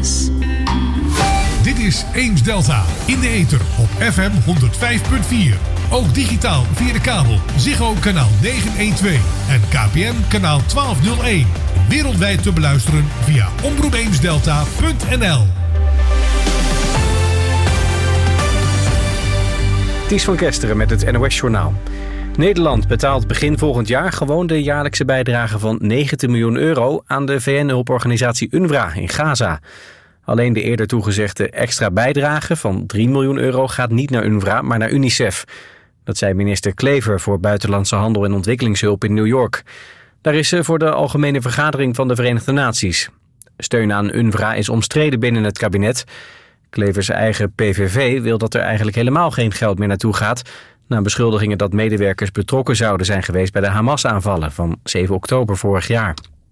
Basis. Dit is Eems Delta in de ether op FM 105.4. Ook digitaal via de kabel Ziggo kanaal 912 en KPN kanaal 1201. Wereldwijd te beluisteren via omroepeemsdelta.nl. Ties van Kesteren met het NOS-journaal. Nederland betaalt begin volgend jaar gewoon de jaarlijkse bijdrage van 19 miljoen euro aan de VN-hulporganisatie UNRWA in Gaza. Alleen de eerder toegezegde extra bijdrage van 3 miljoen euro gaat niet naar UNRWA, maar naar UNICEF. Dat zei minister Klever voor Buitenlandse Handel en Ontwikkelingshulp in New York. Daar is ze voor de Algemene Vergadering van de Verenigde Naties. Steun aan UNRWA is omstreden binnen het kabinet. Klevers eigen PVV wil dat er eigenlijk helemaal geen geld meer naartoe gaat, na beschuldigingen dat medewerkers betrokken zouden zijn geweest bij de Hamas-aanvallen van 7 oktober vorig jaar.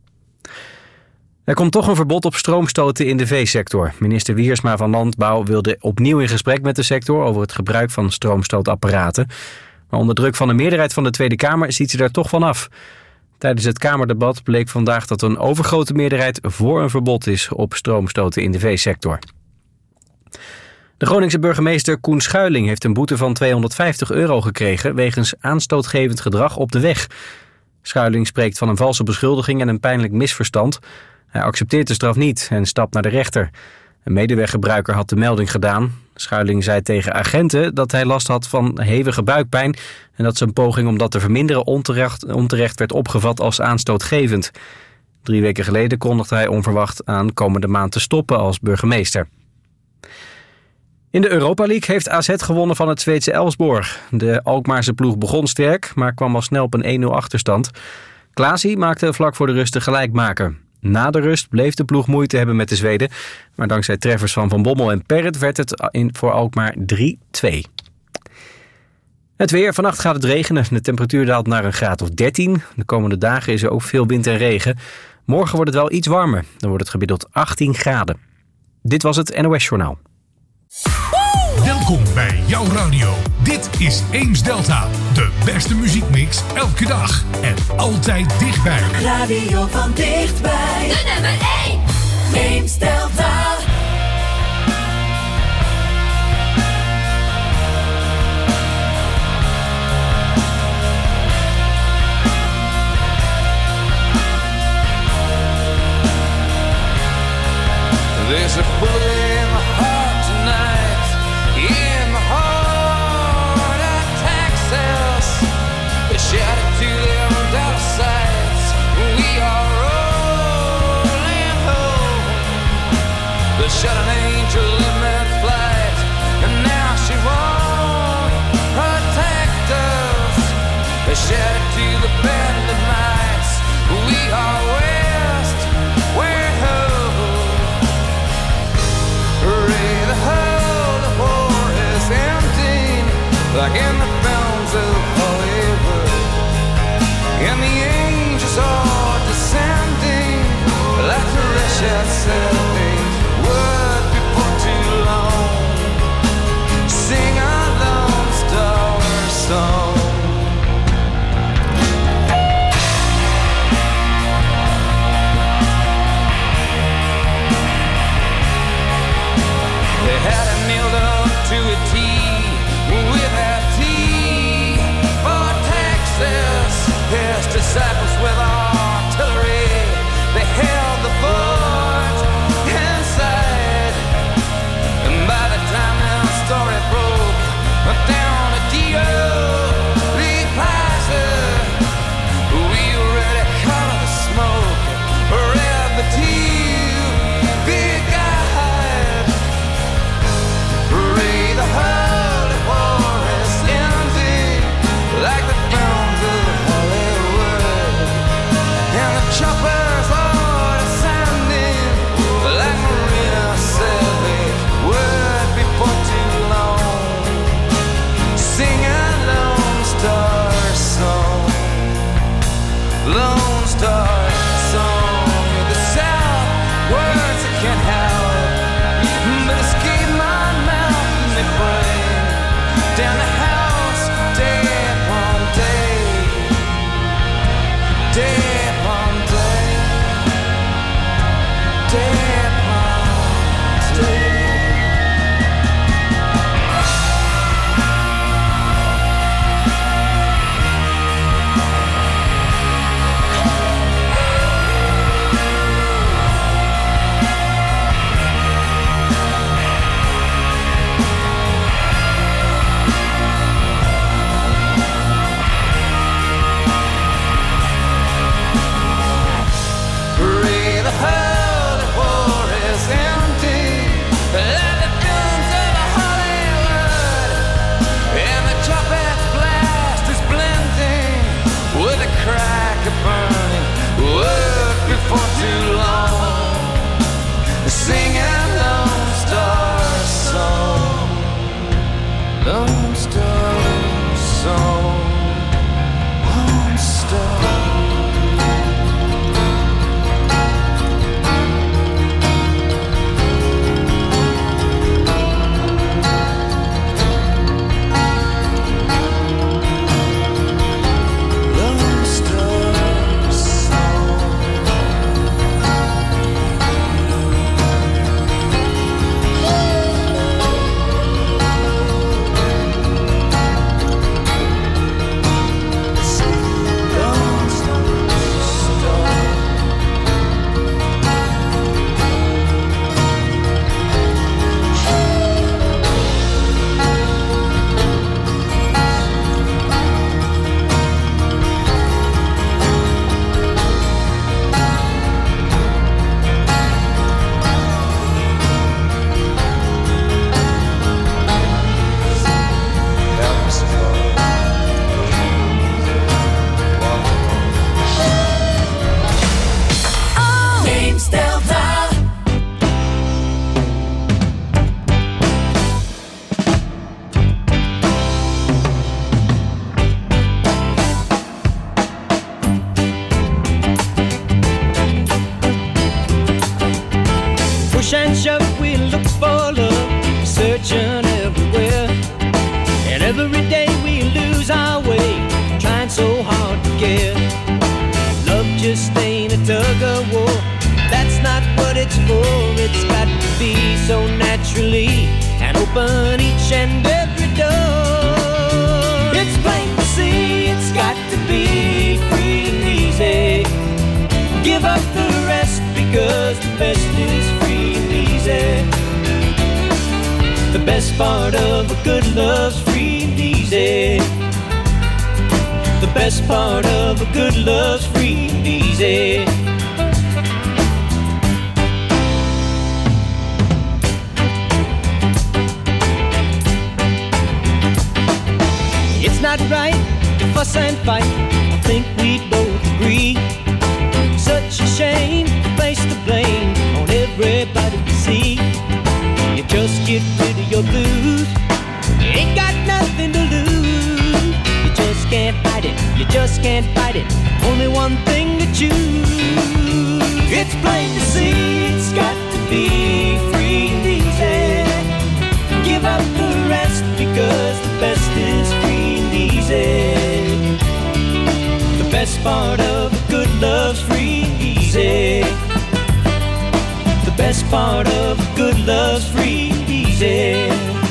Er komt toch een verbod op stroomstoten in de veesector. Minister Wiersma van Landbouw wilde opnieuw in gesprek met de sector over het gebruik van stroomstootapparaten. Maar onder druk van de meerderheid van de Tweede Kamer ziet ze daar toch van af. Tijdens het Kamerdebat bleek vandaag dat een overgrote meerderheid voor een verbod is op stroomstoten in de veesector. De Groningse burgemeester Koen Schuiling heeft een boete van €250 gekregen wegens aanstootgevend gedrag op de weg. Schuiling spreekt van een valse beschuldiging en een pijnlijk misverstand. Hij accepteert de straf niet en stapt naar de rechter. Een medeweggebruiker had de melding gedaan. Schuiling zei tegen agenten dat hij last had van hevige buikpijn en dat zijn poging om dat te verminderen onterecht werd opgevat als aanstootgevend. 3 weken geleden kondigde hij onverwacht aan komende maand te stoppen als burgemeester. In de Europa League heeft AZ gewonnen van het Zweedse Elfsborg. De Alkmaarse ploeg begon sterk, maar kwam al snel op een 1-0 achterstand. Klaasie maakte vlak voor de rust de gelijkmaker. Na de rust bleef de ploeg moeite hebben met de Zweden, maar dankzij treffers van Van Bommel en Perret werd het voor Alkmaar 3-2. Het weer. Vannacht gaat het regenen. De temperatuur daalt naar een graad of 13. De komende dagen is er ook veel wind en regen. Morgen wordt het wel iets warmer. Dan wordt het gemiddeld 18 graden. Dit was het NOS Journaal. Welkom bij jouw radio. Dit is Eems Delta. De beste muziekmix elke dag en altijd dichtbij. Radio van dichtbij. De nummer 1. Eems Delta. There's a bullet in my heart tonight, in my heart attack cells. They shout it to them out of sight. We are rolling home. They shot an angel in mid-flight, and now she won't protect us. They shout it to the band of nights. We are west, we're home. Hooray, the whole of war is empty, like in the films of Hollywood. And the angels are descending, like the Russian settings would before too long. Sing our Lone Star song. They had it nailed up to a T with that T push and shove, we look for love, searching everywhere. And every day we lose our way, trying so hard to care. Love just ain't a tug of war, that's not what it's for. It's got to be so naturally and open each and every door. It's plain to see, it's got to be free and easy. Give up the rest because the best is free and easy. The best part of a good love's free and easy. The best part of a good love's free and easy. It's not right to fuss and fight, I think we'd both agree. Such a shame to place the blame on everybody we see. You just get rid of your blues, you ain't got nothing to lose. You just can't fight it, you just can't fight it, only one thing to choose. It's plain to see, it's got to be free and easy. Give up the rest because the best is free and easy. The best part of a good love's free and easy. The best part of a good love's free and easy.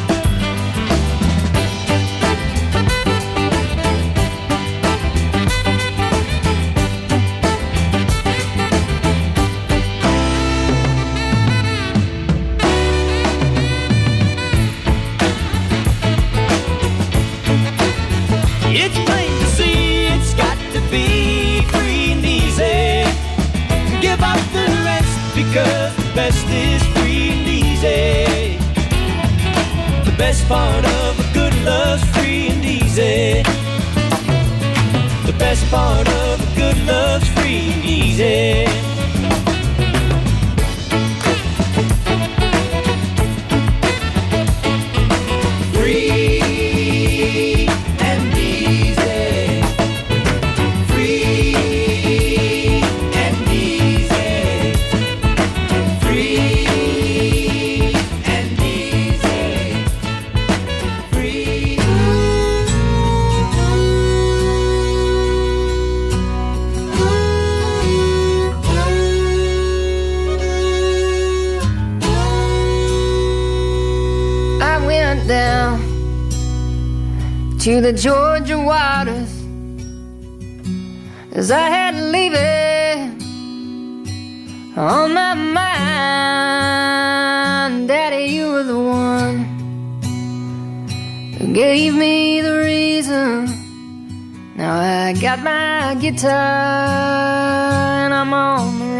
It's plain to see, it's got to be free and easy. Give up the rest because the best is free and easy. The best part of a good love's free and easy. The best part of a good love's free and easy. Down to the Georgia waters as I had to leave it on my mind. Daddy, you were the one who gave me the reason. Now I got my guitar and I'm on the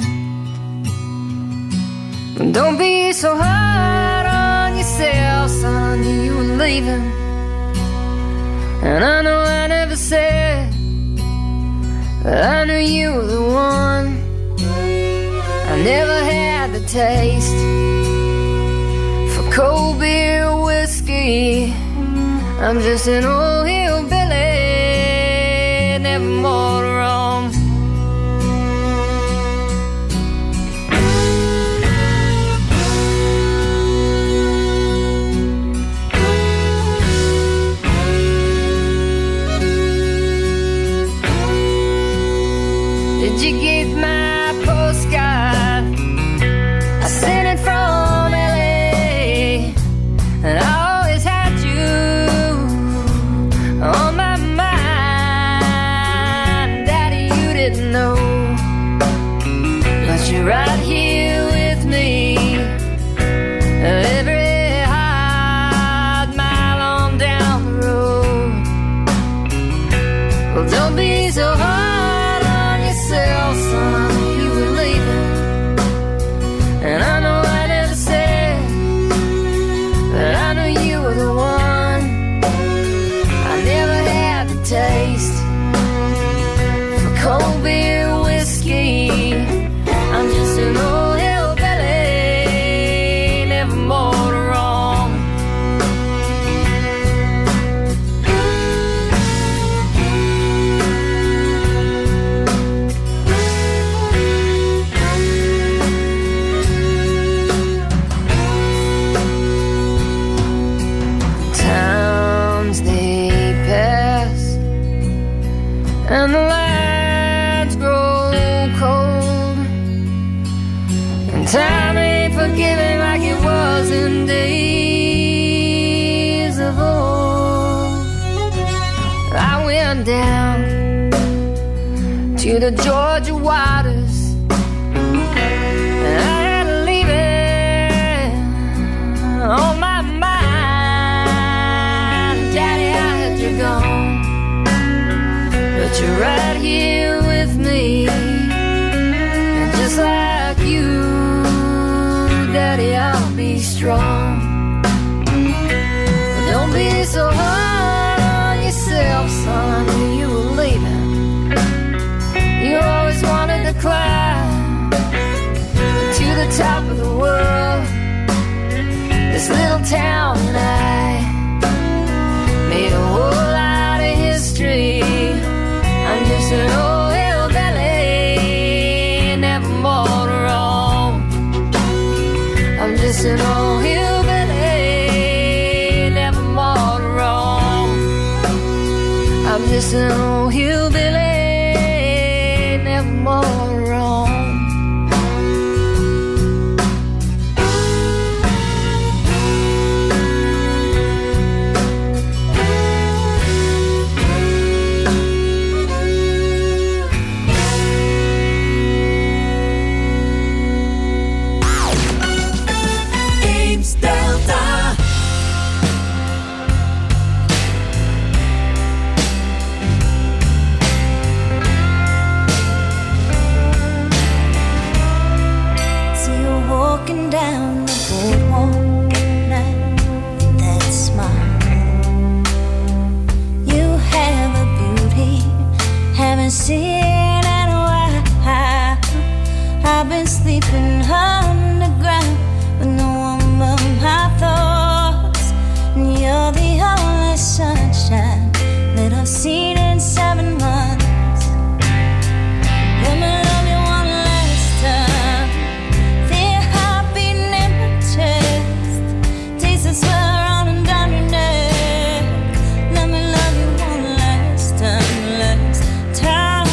run. Don't be so hard on yourself, son, you were leaving. And I know I never said that I knew you were the one. I never had the taste for cold beer whiskey. I'm just an old hillbilly, never more to roam. Did you get my postcard? I sent it from LA, and I always had you on my mind. Daddy, you didn't know, but you're right here with me. Every hard mile on down the road. Well, don't be so hard, son, you were leaving. And I know I never said that I knew you were the one. I never had the taste for cold beer whiskey. I'm just an old hillbilly, never more to roam. the Georgia waters. And I had to leave it on my mind. Daddy, I had you gone, but you're right here with me. And just like you, Daddy, I'll be strong. Don't be so hard on yourself, son, when you were leaving. You always wanted to climb to the top of the world. This little town and I made a whole lot of history. I'm just an old hillbilly, never more wrong. I'm just an old hillbilly, never more wrong. I'm just an old hillbilly, never more wrong. Ames Delta. See you walking down the boardwalk at night with that smile. You have a beauty haven't seen in a while. I've been sleeping underground with no one but my thoughts. And you're the only sunshine that I've seen in 7 months. Let me love you one last time. Feel your heart beating in my chest. Taste the sweat running down your neck. Let me love you one last time, last time.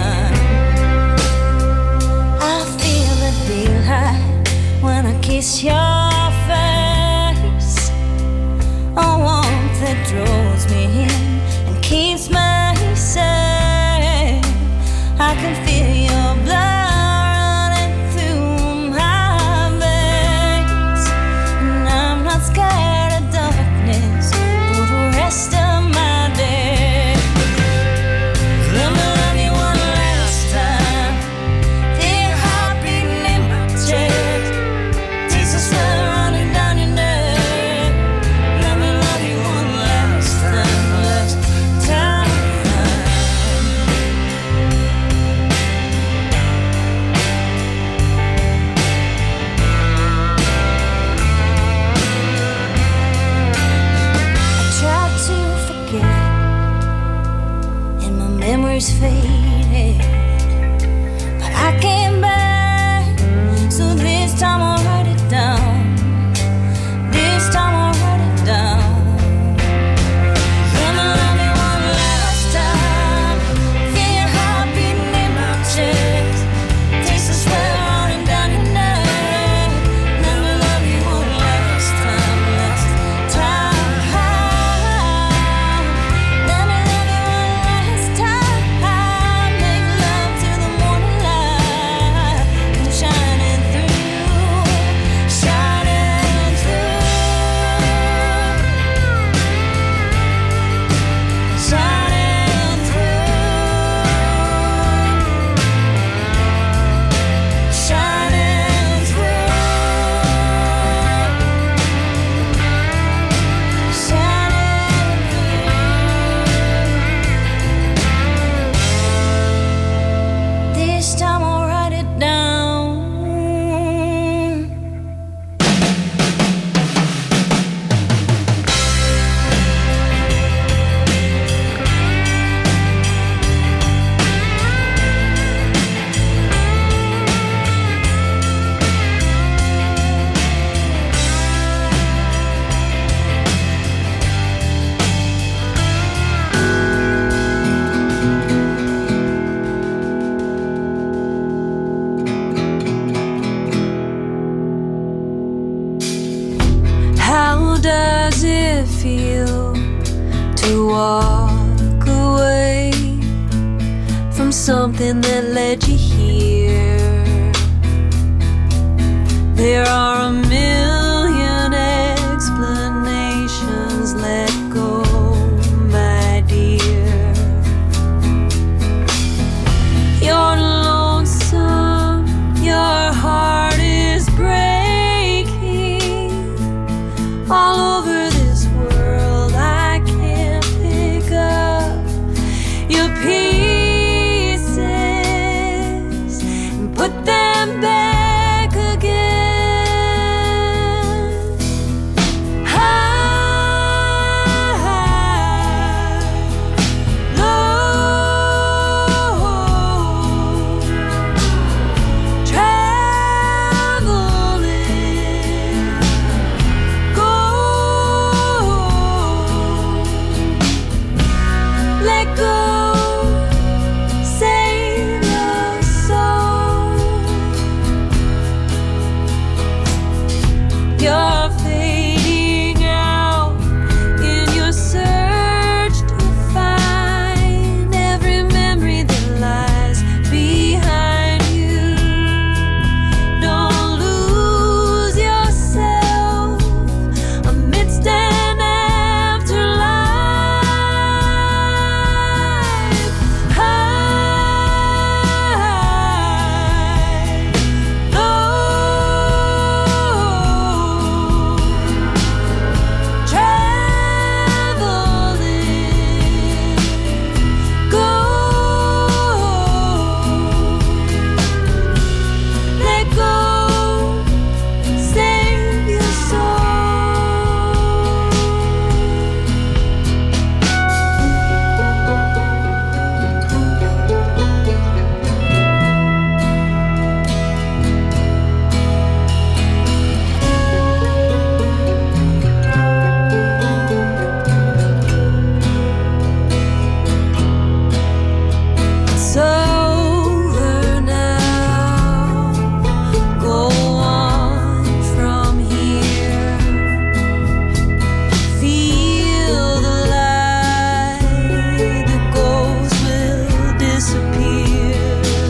I feel the daylight when I kiss your face. A warmth that draws me in and keeps me safe. I can feel your blood running through my veins, and I'm not scared of darkness for the rest of my days. Let me love you one last time. Feel your heart beating in my chest. Taste the sweat running down your neck. Let me love you one last time, last time. I tried to forget, and my memories faded, but I came back. So this time I'll write it down. This time I'll write it down. Let me love you one last time. Feel your heart beating in my chest. Taste the sweat running down your neck. Let me love you one last time, last time. Let me love you one last time. Make love till the morning light. I'm shining through, shining through, shining through, shining through, shining through. This time I'll write it down. How does it feel to walk away from something that led you here. There are a million explanations. Let go, my dear. You're lonesome, your heart is breaking. All over this world I can't pick up your pieces and put them back again. High, low, traveling, go, let go. Save your soul. You're fading out in your search to find every memory that lies behind you. Don't lose yourself amidst an afterlife. High, low, traveling, go, let go, save your soul. It's over now. Go on from here. Feel the light. The ghost will disappear.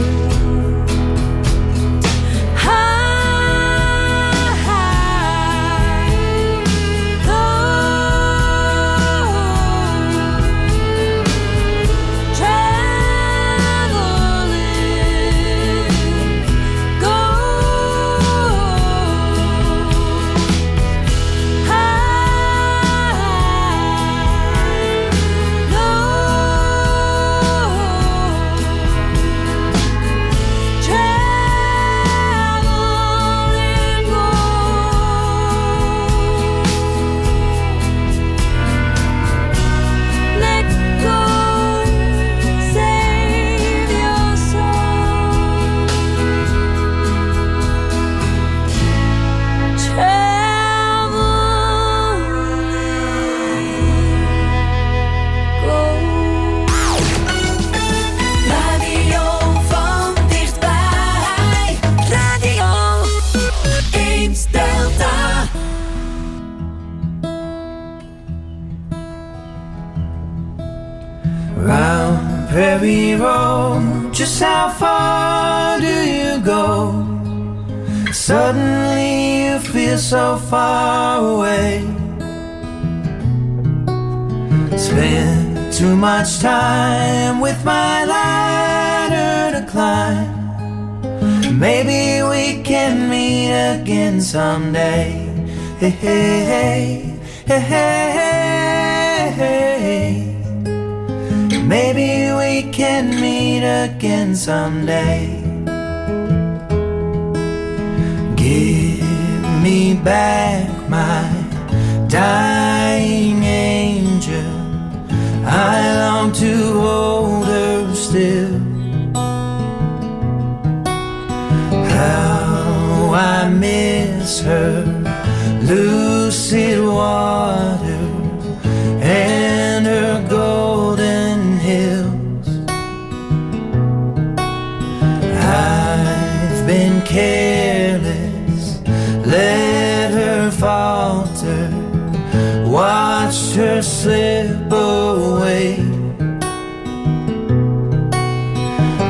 High, low, traveling, go, high, low, traveling, go. Let go, save your soul. Traveling, go. Radio van dichtbij. Radio Eems Delta. Round Prairie Road, just how far do you go? Suddenly you feel so far away. Spend too much time with my ladder to climb. Maybe we can meet again someday. Hey, hey, hey, hey, hey, hey. Maybe we can meet again someday. Give me back my dying angel. I long to hold her still. How I miss her lucid water and her golden hills. I've been careless, let her falter, watched her slip away.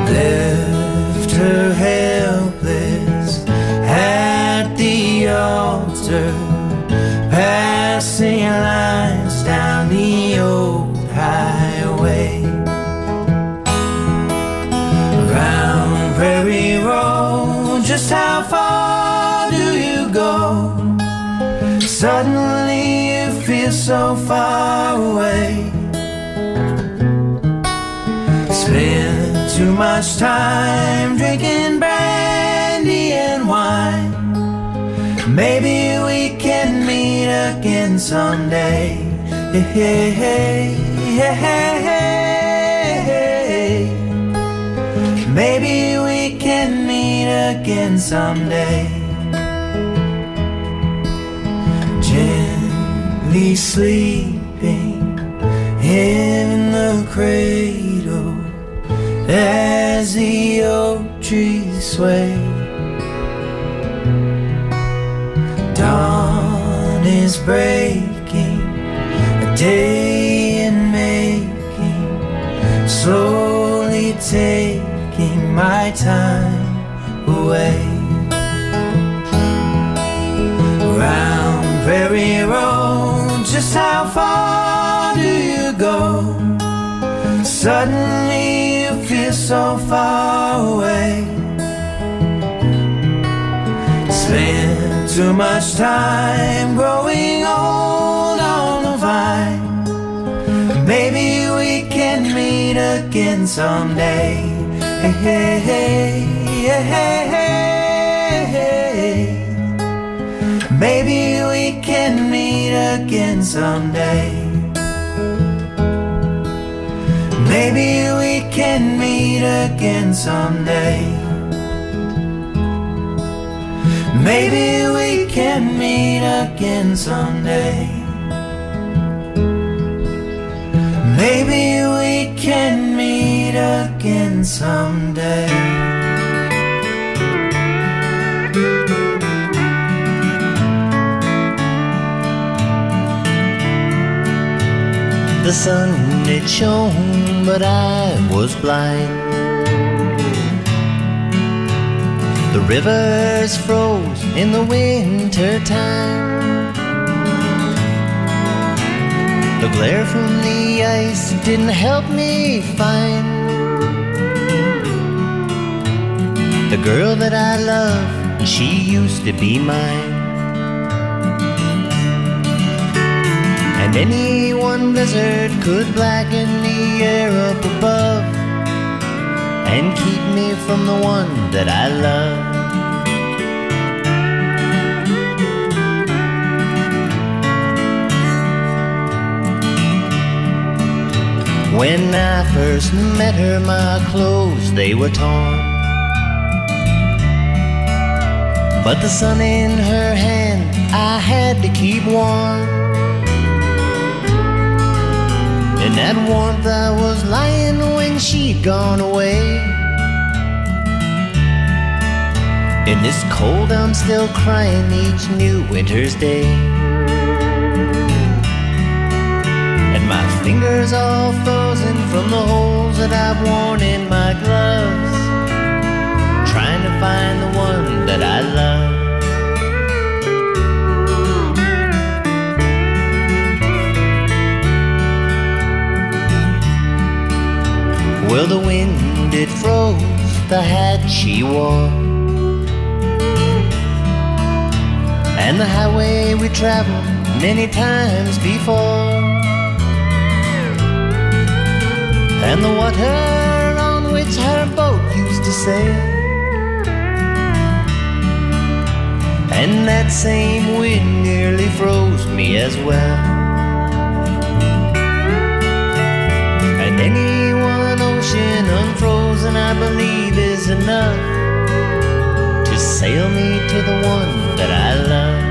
desert, passing lines down the old highway. Round Prairie Road, just how far do you go? Suddenly you feel so far away. Spend too much time drinking brandy and wine. Maybe we can meet again someday. Hey, hey, hey, hey, hey. Maybe we can meet again someday. Gently sleeping in the cradle as the oak trees sway. Dawn is breaking, a day in making, slowly taking my time away. Round Prairie Road, just how far do you go? Suddenly you feel so far away. Spend too much time growing old on the vine. Maybe we can meet again someday. Hey, hey, hey, hey, hey, hey. Maybe we can meet again someday. Maybe we can meet again someday. Maybe we can meet again someday. Maybe we can meet again someday. The sun it shone, but I was blind. The rivers froze in the winter time. The glare from the ice didn't help me find the girl that I love, and she used to be mine. And any one blizzard could blacken the air up above and keep me from the one that I love. When I first met her, my clothes, they were torn, but the sun in her hand I had to keep warm. In that warmth I was lying when she'd gone away. In this cold I'm still crying each new winter's day. And my fingers all frozen from the holes that I've worn in my gloves, trying to find the one that I love. Well, the wind, it froze the hat she wore, and the highway we traveled many times before, and the water on which her boat used to sail, and that same wind nearly froze me as well. And any one ocean unfrozen, I believe, is enough to sail me to the one that I love.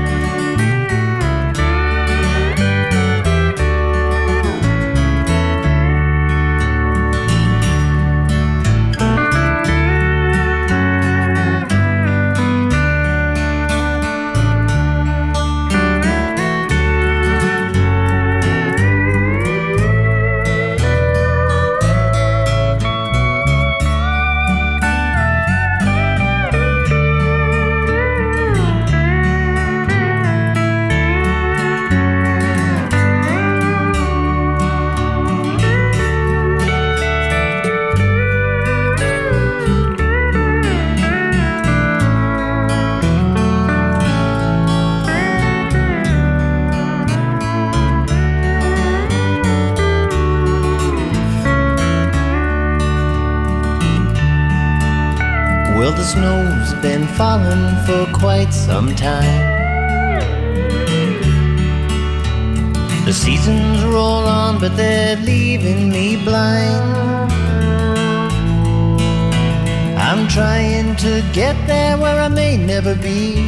Well, the snow's been falling for quite some time. The seasons roll on, but they're leaving me blind. I'm trying to get there where I may never be.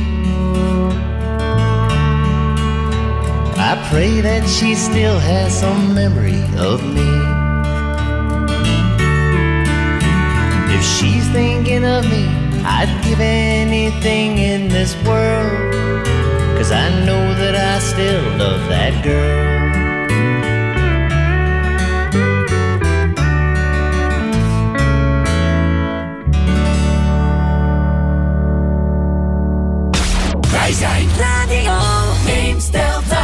I pray that she still has some memory of me. If she's thinking of me, I'd give anything in this world, 'cause I know that I still love that girl. Wij zijn Radio Eemsdelta.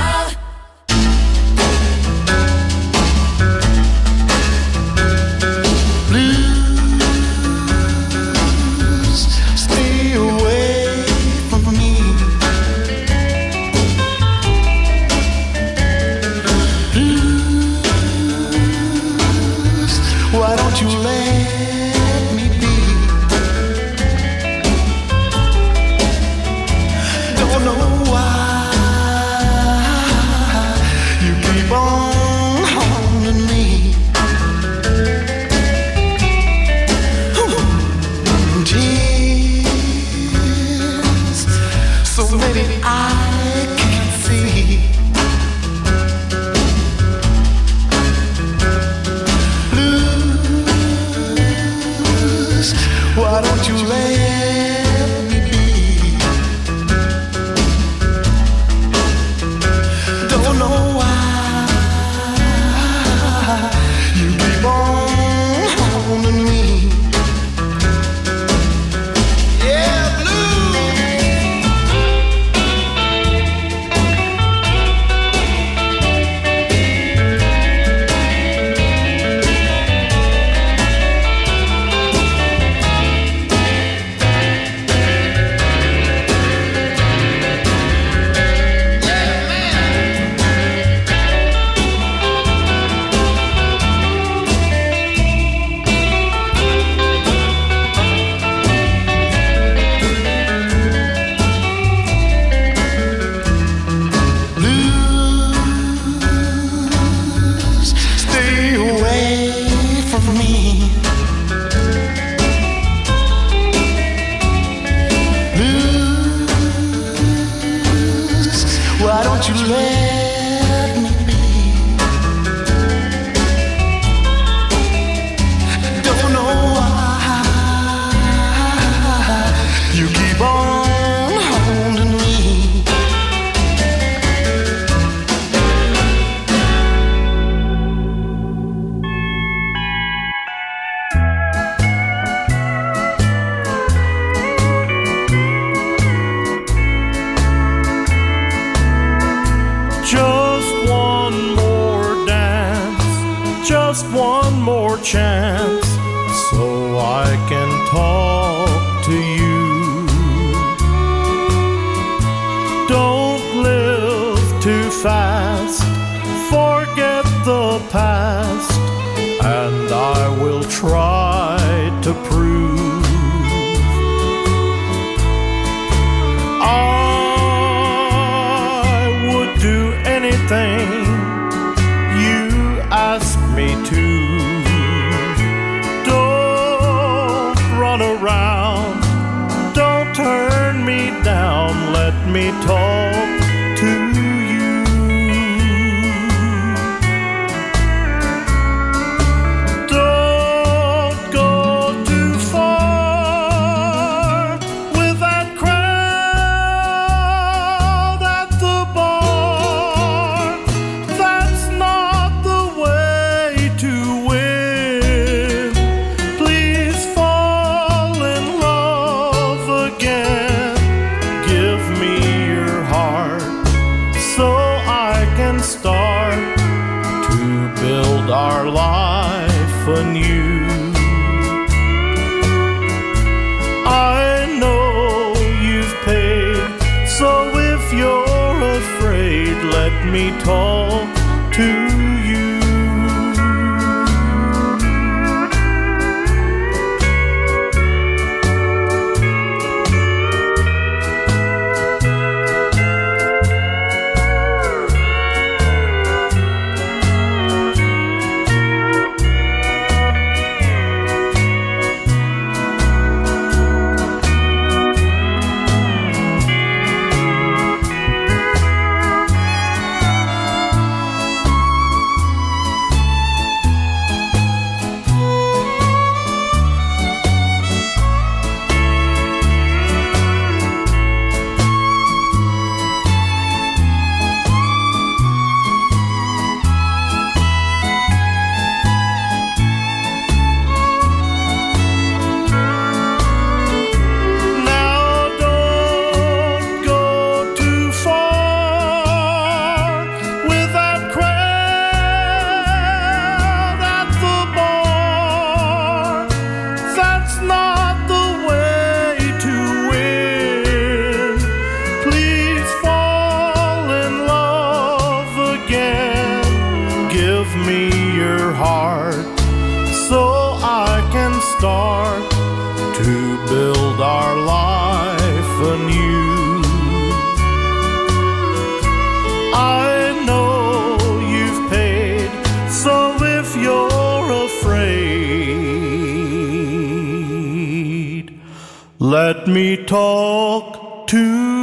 Let me talk to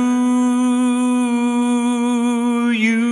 you.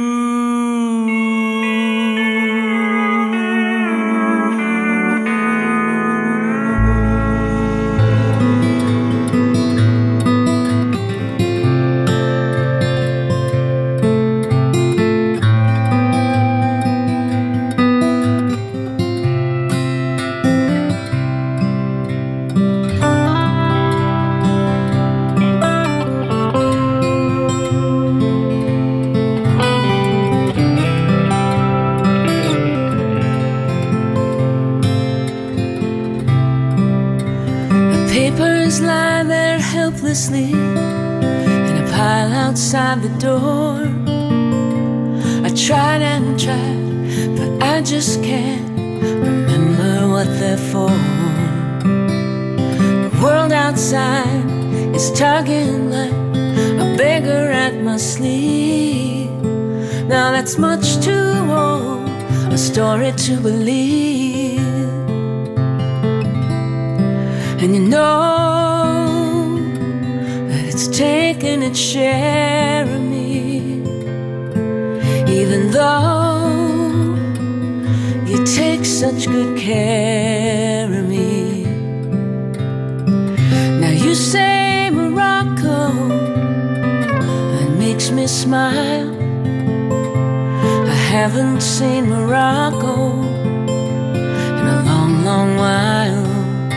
In a pile outside the door. I tried and tried, but I just can't remember what they're for. The world outside is tugging like a beggar at my sleeve. Now that's much too old a story to believe. And you know it's taken its share of me, even though you take such good care of me. Now you say Morocco, it makes me smile. I haven't seen Morocco in a long, long while.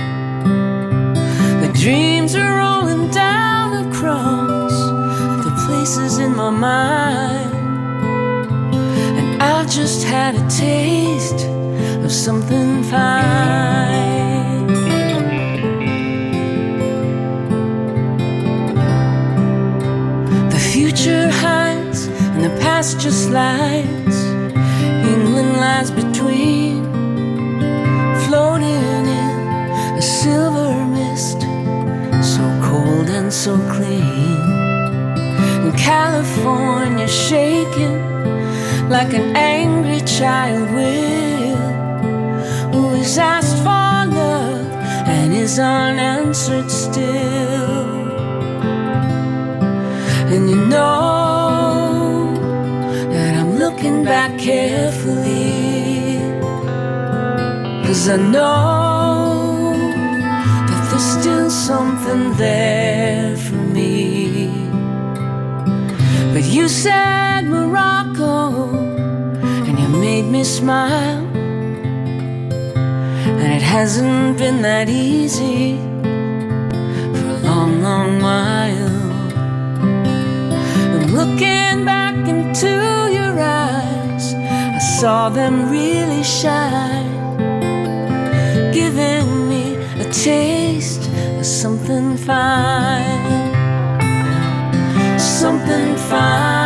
The dreams are rolling down across the places in my mind, and I just had a taste of something fine. The future hides and the past just slides. England lies between, floating in a silver mist, so cold and so clean. And California shaking like an angry child will, who has asked for love and is unanswered still. And you know that I'm looking back carefully, 'cause I know that there's still something there for me. But you said Morocco, and you made me smile, and it hasn't been that easy for a long, long while. And looking back into your eyes, I saw them really shine, giving me a taste of something fine, something fine.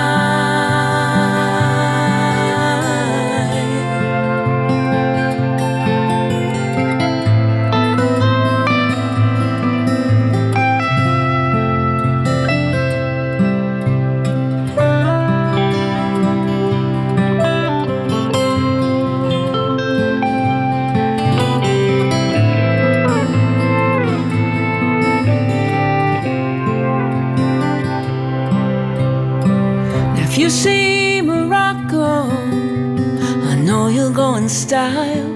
If you see Morocco, I know you'll go in style.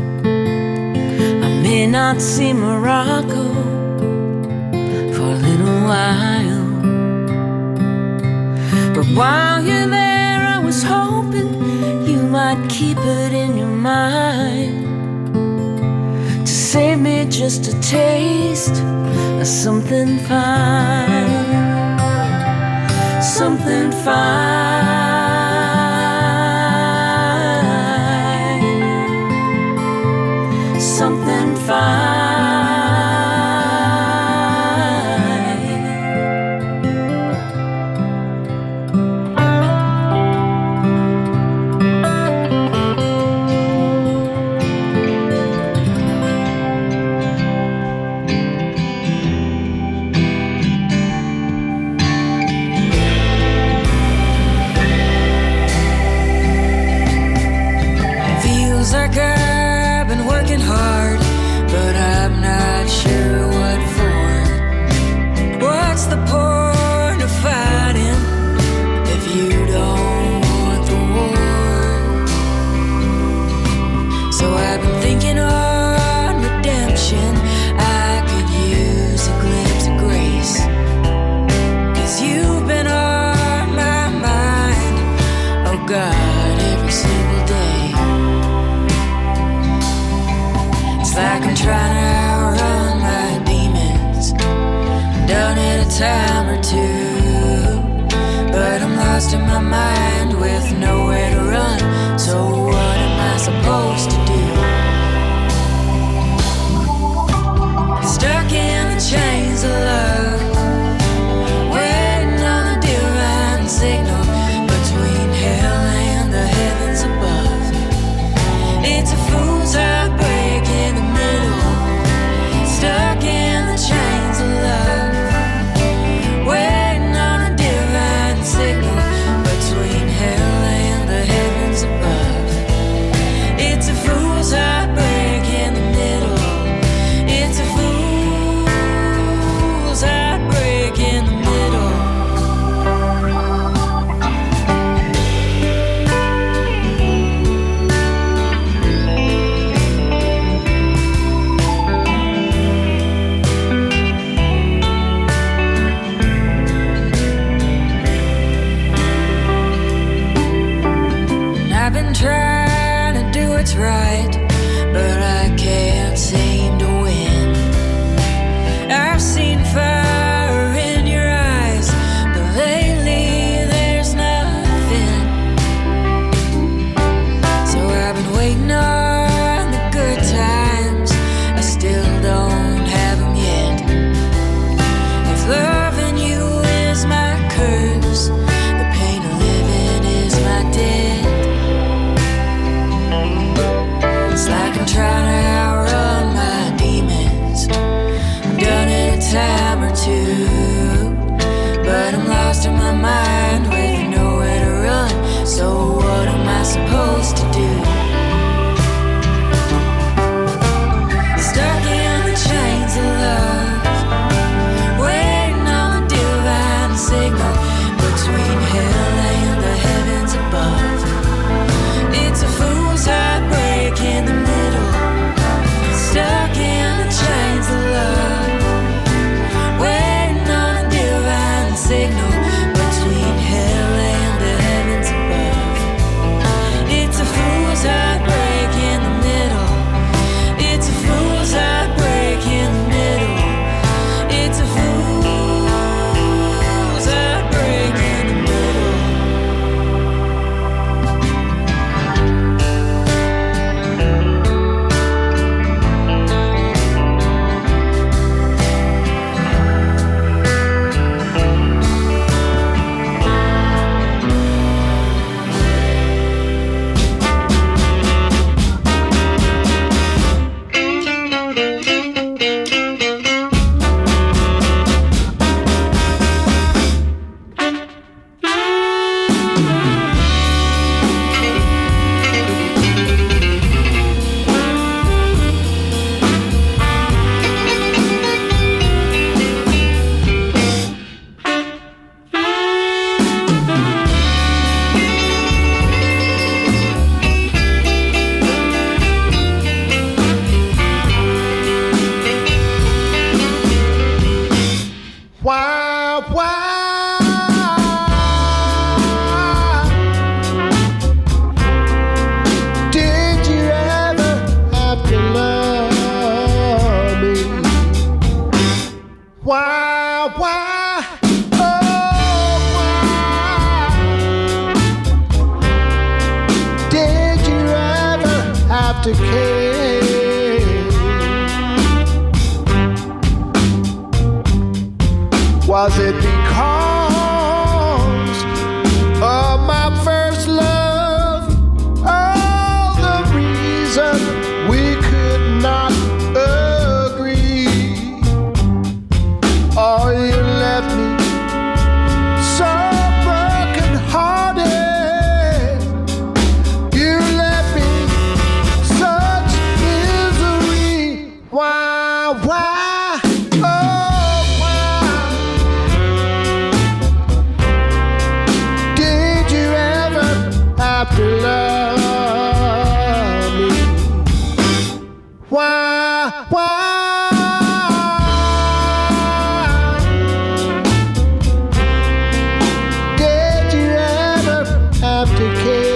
I may not see Morocco for a little while, but while you're there, I was hoping you might keep it in your mind to save me just a taste of something fine, something fine, something fine. Like I've been working hard, but I'm not sure what for. God every single day. It's like I'm trying to outrun my demons. Done it a time or two, but I'm lost in my mind with nowhere to run. So what am I supposed to do? Stuck in the chains of love, waiting on a divine signal between hell and the heavens above. It's a fool's heartbreak in the middle, stuck in the chains of love, waiting on a divine signal between hell and the heavens above. It's a fool's heartbreak in the middle. It's a fool's heartbreak in the middle. And I've been trying to do what's right, but I can't seem to win. I've seen fire in your eyes, but lately there's nothing. So I've been waiting on the good times, I still don't have them yet. If loving you is my curse, the pain of living is my debt. It's like I'm trying to outrun my demons. I've done it a time or two, but I'm lost in my mind with nowhere to run. So what am I supposed to do? Stuck in the chains of love, waiting on a divine signal between hell and the heavens above. It's a fool's heartbreak in the middle, stuck in the chains of love, waiting on a divine signal between hell and the heavens above. It's a fool's heartbreak in the middle. It's a fool's heartbreak in the middle. It's a fool's heartbreak in the middle. Did you ever have to love me? Why, oh, why did you ever have to care? Was it because of my first love? Oh, the reason we could not agree. Oh, you left me so broken hearted. You left me such misery. Why, oh, why did you ever have to love me? Why did you ever have to care?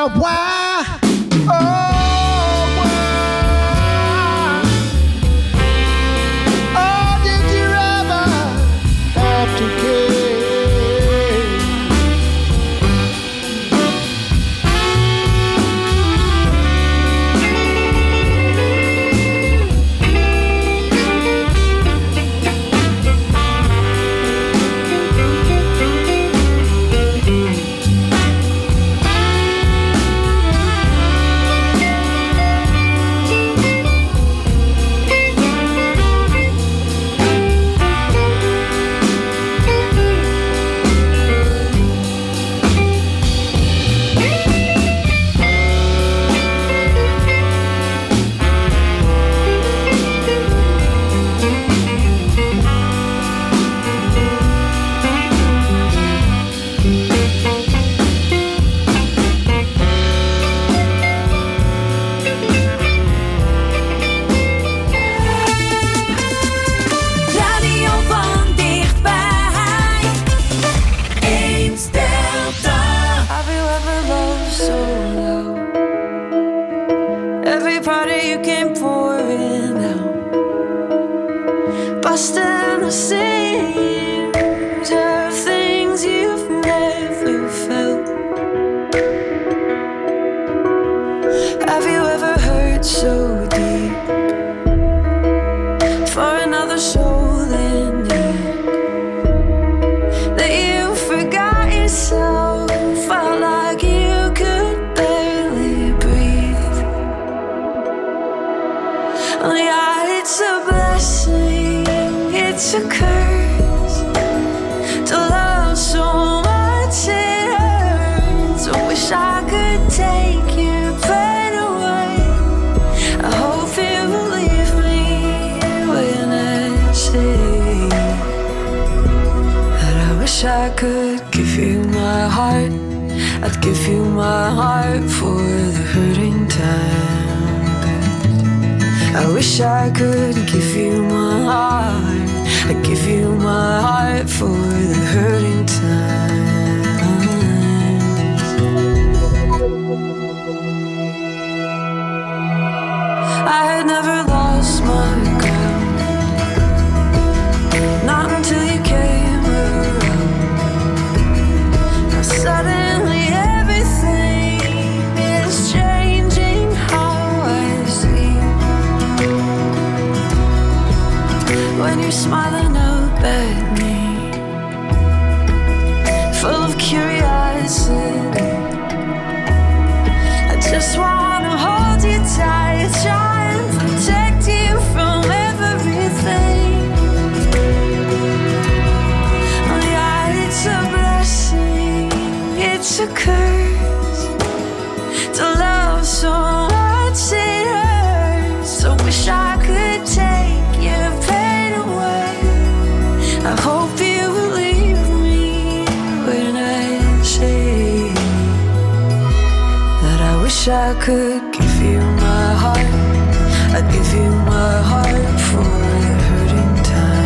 I could give you my heart, I'd give you my heart for the hurting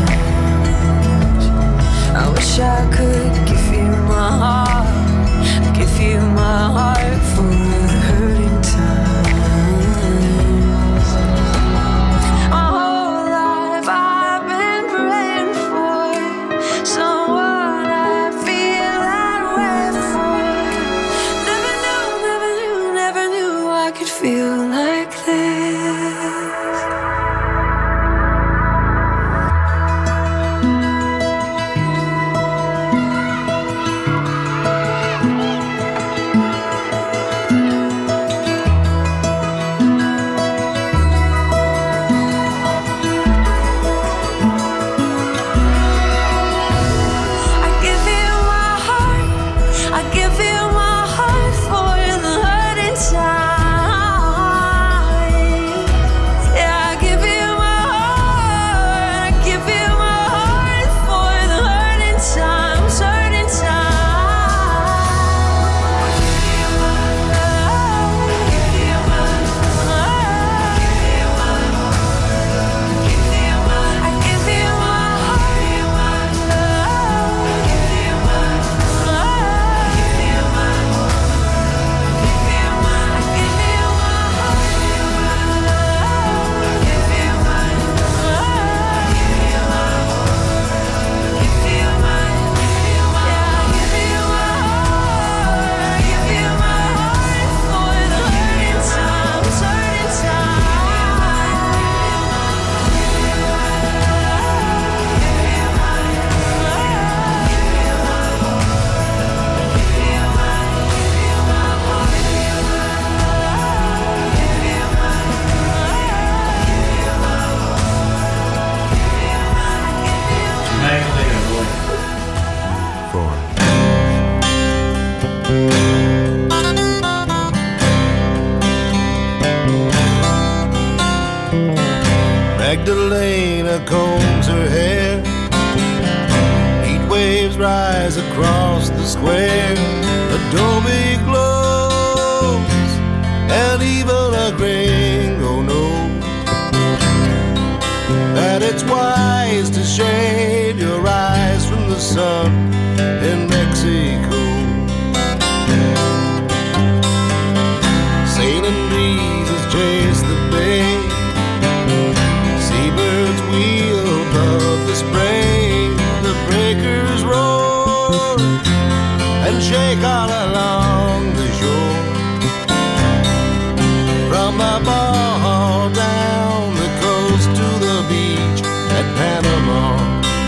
times. I wish I could give you my heart, give you my heart for the hurting times. My whole life I've been praying for someone I feel that way for. Never knew I could feel like this. Magdalena combs her hair. Heat waves rise across the square. Adobe glows, and even a gringo knows that it's wise to shade your eyes from the sun in Mexico. Sailing breezes chase the bay. Seabirds wheel above the spray. The breakers roar and shake all along the shore. From the bar down the coast to the beach at Panama.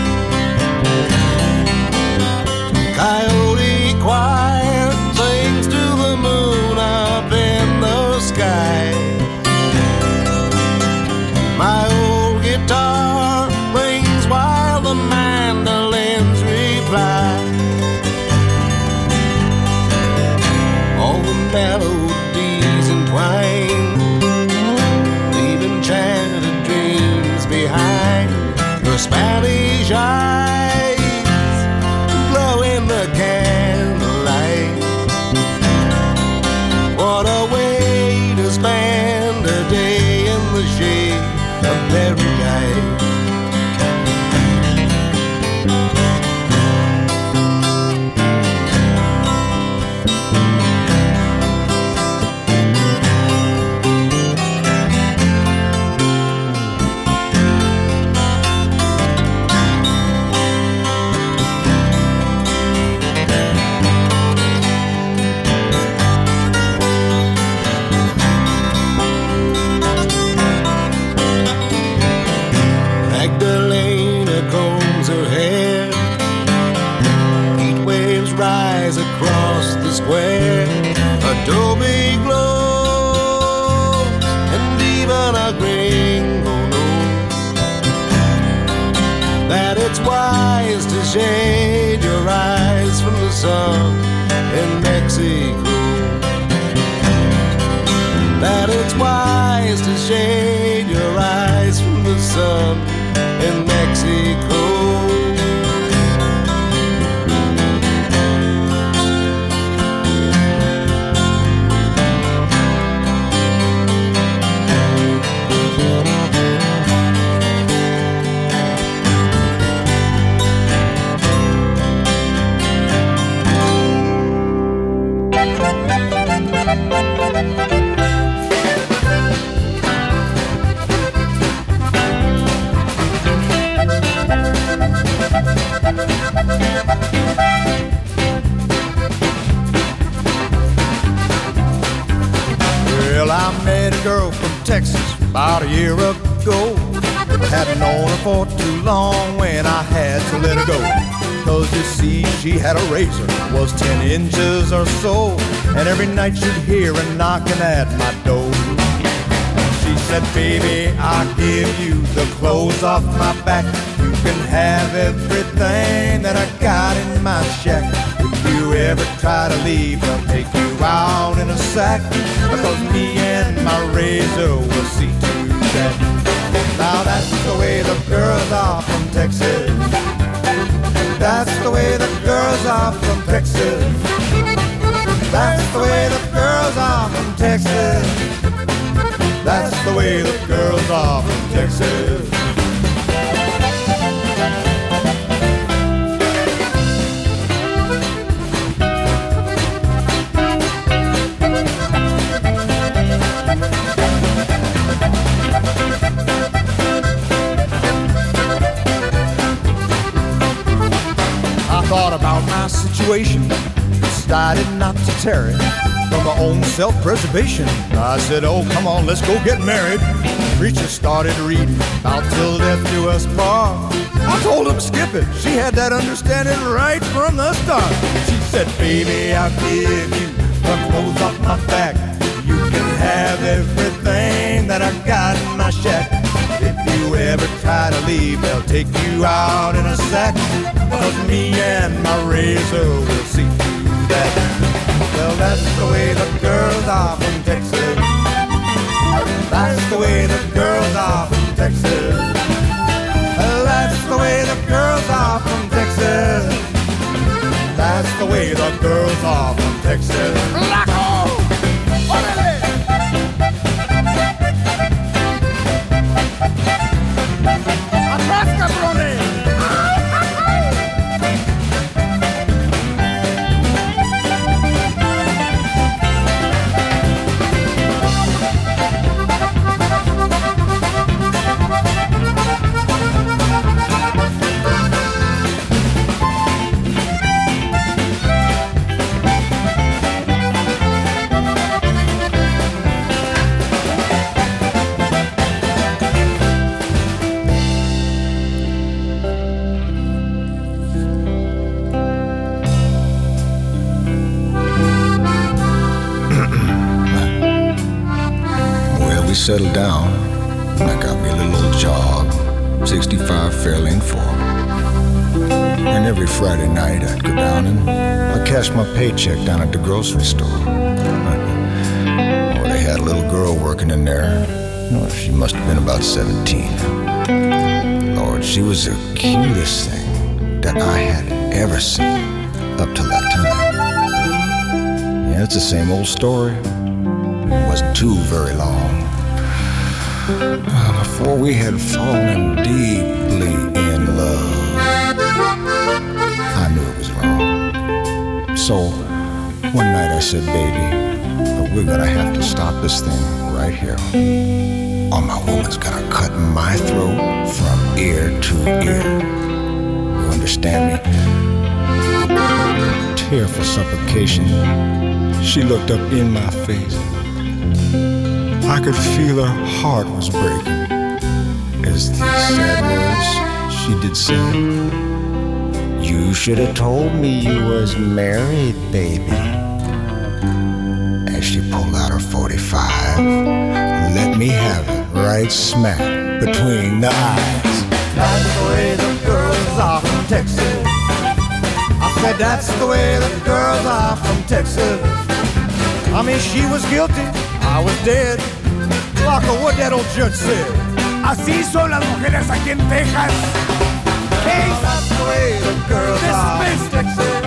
Coyote choir sings to the moon up in the sky. My old guitar rings while the mandolins reply. All the melodies entwine, leaving enchanted dreams behind. Your Spanish eyes glow in the candlelight. What a way to spend a day in the shade of paradise. Magdalena combs her hair. Heat waves rise across the square. Adobe glows, and even a gringo knows that it's wise to shade your eyes from the sun in Mexico. That it's wise to shade your eyes from the sun in Mexico. Well, I met a girl from Texas about a year ago. Hadn't known her for too long when I had to let her go. 'Cause you see, she had a razor, was 10 inches or so, and every night she'd hear her knocking at my door. She said, baby, I'll give you the clothes off my back. You can have everything that I got in my shack. If you ever try to leave, I'll take you out in a sack. Because me and my razor will see to that. Now that's the way the girls are from Texas. That's the way the girls are from Texas. That's the way the girls are from Texas. That's the way the girls are from Texas. I thought about my situation, decided not to tarry from my own self-preservation. I said, oh, come on, let's go get married. The preacher started reading about till death do us part. I told him, skip it. She had that understanding right from the start. She said, baby, I'll give you the clothes off my back. You can have everything that I got in my shack. If you ever try to leave, they'll take you out in a sack. 'Cause me and my razor will see to that. Well, that's the way the girls are from Texas. That's the way the girls are from Texas. Texas. ¡Laco! ¡Órale! ¡Atrás, cabrones! Settled down, and I got me a little old job, 65 Fairlane Farm. And every Friday night I'd go down and I'd cash my paycheck down at the grocery store. Oh, they had a little girl working in there. Oh, she must have been about 17. Lord, she was the cutest thing that I had ever seen up till that time. Yeah, it's the same old story. It wasn't too very long before we had fallen deeply in love. I knew it was wrong. So one night I said, baby, we're gonna have to stop this thing right here, or my woman's gonna cut my throat from ear to ear. You understand me? Tearful supplication, she looked up in my face. I could feel her heart was breaking as these sad words she did say. You should have told me you was married, baby. As she pulled out her 45, let me have it right smack between the eyes. That's the way the girls are from Texas. I said that's the way the girls are from Texas. I mean, she was guilty, I was dead. Locker, what that old judge said. Así son las mujeres aquí en Texas. Case that's the way the girls dismissed. Are.